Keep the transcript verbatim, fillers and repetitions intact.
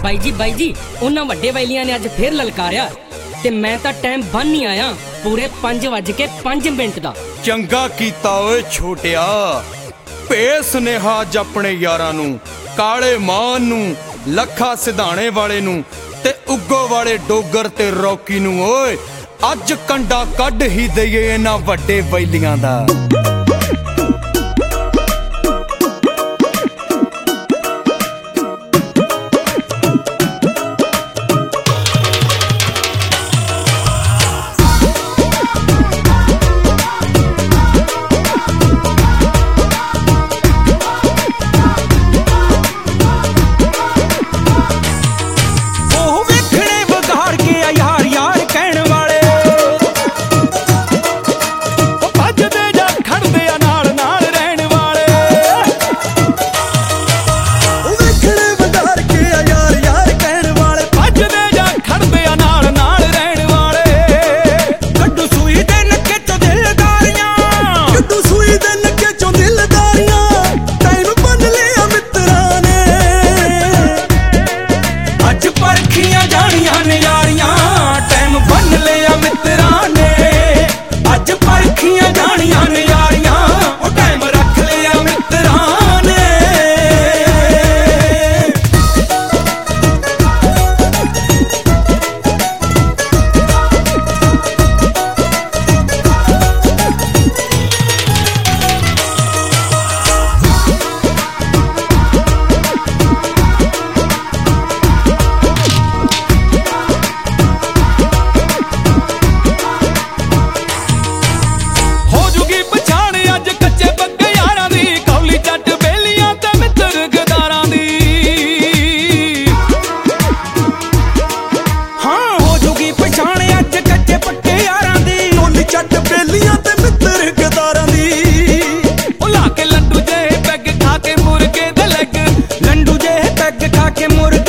ਬਾਈ ਜੀ ਬਾਈ ਜੀ ਉਹਨਾਂ ਵੱਡੇ ਵੈਲੀਆਂ ਨੇ ਅੱਜ ਫੇਰ ਲਲਕਾਰਿਆ ਤੇ ਮੈਂ ਤਾਂ ਟਾਈਮ ਬੰਨ ਹੀ ਆਇਆ ਪੂਰੇ ਪੰਜ ਵੱਜ ਕੇ ਪੰਜ ਮਿੰਟ ਦਾ। ਚੰਗਾ ਕੀਤਾ ਓਏ ਛੋਟਿਆ, ਭੇਜ ਸੁਨੇਹਾ ਅੱਜ ਆਪਣੇ ਯਾਰਾਂ ਨੂੰ, ਕਾਲੇ ਮਾਨ ਨੂੰ, ਲੱਖਾ ਸਿਧਾਣੇ ਵਾਲੇ ਨੂੰ ਤੇ ਉੱਗੋ ਵਾਲੇ ਡੋਗਰ ਤੇ ਰੌਕੀ ਨੂੰ। ਓਏ ਅੱਜ ਕੰਡਾ ਕੱਢ ਹੀ ਦਈਏ ਇਹਨਾਂ ਵੱਡੇ ਵੈਲੀਆਂ ਦਾ। लंडू जे पैग खा के मुर्गे दे लग, लंडू जे पैग खा के मुर्गे